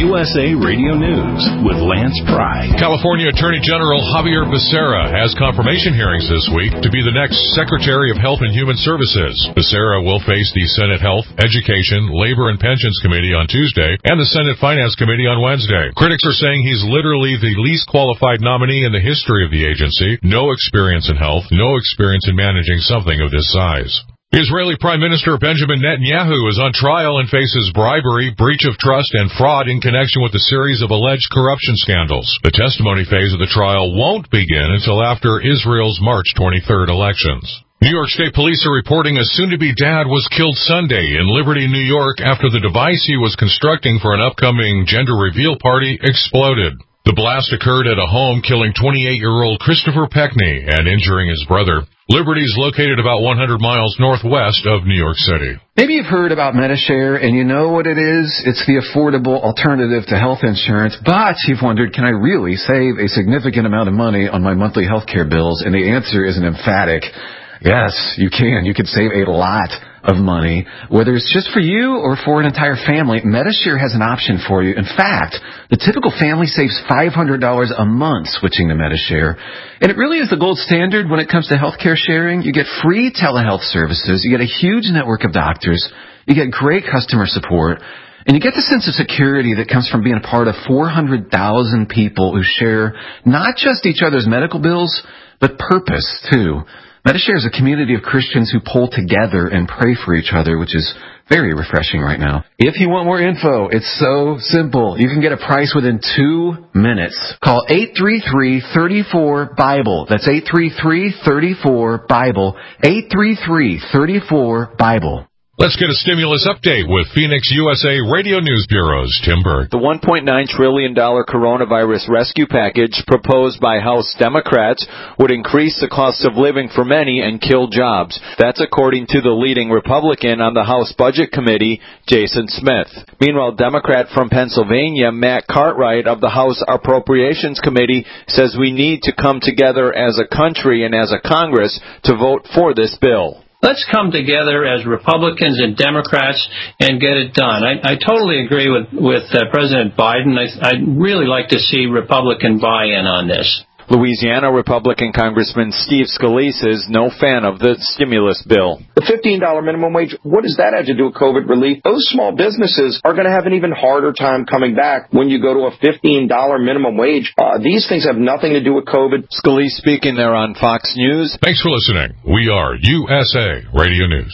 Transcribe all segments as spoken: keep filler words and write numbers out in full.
U S A Radio News with Lance Pry. California Attorney General Javier Becerra has confirmation hearings this week to be the next Secretary of Health and Human Services. Becerra will face the Senate Health, Education, Labor and Pensions Committee on Tuesday and the Senate Finance Committee on Wednesday. Critics are saying he's literally the least qualified nominee in the history of the agency. No experience in health, no experience in managing something of this size. Israeli Prime Minister Benjamin Netanyahu is on trial and faces bribery, breach of trust, and fraud in connection with a series of alleged corruption scandals. The testimony phase of the trial won't begin until after Israel's March twenty-third elections. New York State Police are reporting a soon-to-be dad was killed Sunday in Liberty, New York, after the device he was constructing for an upcoming gender reveal party exploded. The blast occurred at a home, killing twenty-eight-year-old Christopher Peckney and injuring his brother. Liberty is located about one hundred miles northwest of New York City. Maybe you've heard about Medi-Share, and you know what it is. It's the affordable alternative to health insurance, but you've wondered, can I really save a significant amount of money on my monthly health care bills? And the answer is an emphatic yes, you can. You can save a lot of money, whether it's just for you or for an entire family. Medi-Share has an option for you. In fact, the typical family saves five hundred dollars a month switching to Medi-Share. And it really is the gold standard when it comes to healthcare sharing. You get free telehealth services. You get a huge network of doctors. You get great customer support. And you get the sense of security that comes from being a part of four hundred thousand people who share not just each other's medical bills, but purpose, too. Medi-Share is a community of Christians who pull together and pray for each other, which is very refreshing right now. If you want more info, it's so simple. You can get a price within two minutes. Call eight three three, three four, BIBLE. That's eight three three, three four, BIBLE. eight three three, three four, BIBLE. Let's get a stimulus update with Phoenix U S A Radio News Bureau's Tim Burke. The one point nine trillion dollars coronavirus rescue package proposed by House Democrats would increase the cost of living for many and kill jobs. That's according to the leading Republican on the House Budget Committee, Jason Smith. Meanwhile, Democrat from Pennsylvania, Matt Cartwright of the House Appropriations Committee, says we need to come together as a country and as a Congress to vote for this bill. Let's come together as Republicans and Democrats and get it done. I, I totally agree with, with uh, President Biden. I, I'd really like to see Republican buy-in on this. Louisiana Republican Congressman Steve Scalise is no fan of the stimulus bill. The fifteen dollars minimum wage, what does that have to do with COVID relief? Those small businesses are going to have an even harder time coming back when you go to a fifteen dollars minimum wage. Uh, these things have nothing to do with COVID. Scalise speaking there on Fox News. Thanks for listening. We are U S A Radio News.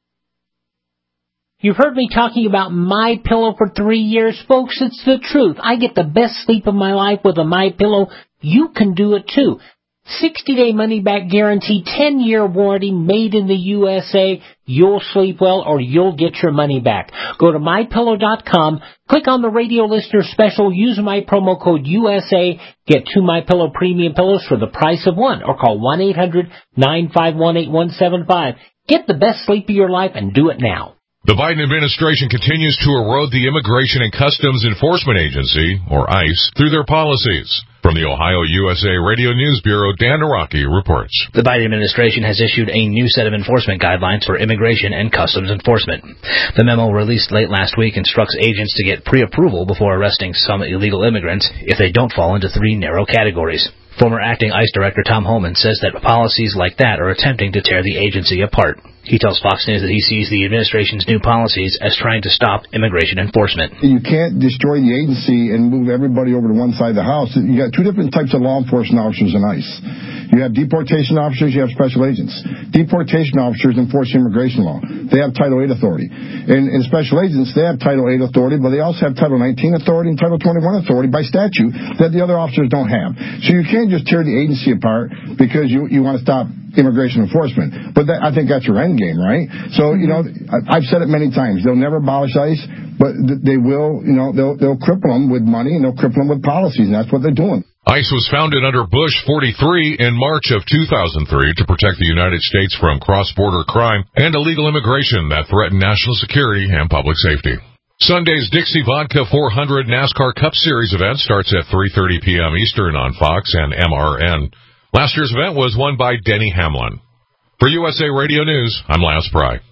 You've heard me talking about MyPillow for three years, folks. It's the truth. I get the best sleep of my life with a MyPillow. You can do it too. sixty-day money-back guarantee, ten-year warranty, made in the U S A. You'll sleep well or you'll get your money back. Go to my pillow dot com, click on the radio listener special, use my promo code U S A, get two MyPillow premium pillows for the price of one, or call one eight hundred, nine five one, eight one seven five. Get the best sleep of your life and do it now. The Biden administration continues to erode the Immigration and Customs Enforcement Agency, or ICE, through their policies. From the Ohio U S A Radio News Bureau, Dan Naraki reports. The Biden administration has issued a new set of enforcement guidelines for immigration and customs enforcement. The memo released late last week instructs agents to get pre-approval before arresting some illegal immigrants if they don't fall into three narrow categories. Former acting ICE Director Tom Homan says that policies like that are attempting to tear the agency apart. He tells Fox News that he sees the administration's new policies as trying to stop immigration enforcement. You can't destroy the agency and move everybody over to one side of the house. You got two different types of law enforcement officers in ICE. You have deportation officers, you have special agents. Deportation officers enforce immigration law. They have Title eight authority. And, and special agents, they have Title eight authority, but they also have Title nineteen authority and Title twenty-one authority by statute that the other officers don't have. So you can't just tear the agency apart because you, you want to stop immigration enforcement. But that, I think that's your end game, right? So, you know, I've said it many times. They'll never abolish ICE, but they will, you know, they'll, they'll cripple them with money and they'll cripple them with policies, and that's what they're doing. ICE was founded under Bush forty-three in March of two thousand three to protect the United States from cross-border crime and illegal immigration that threaten national security and public safety. Sunday's Dixie Vodka four hundred NASCAR Cup Series event starts at three thirty p.m. Eastern on Fox and M R N. Last year's event was won by Denny Hamlin. For U S A Radio News, I'm Lance Pry.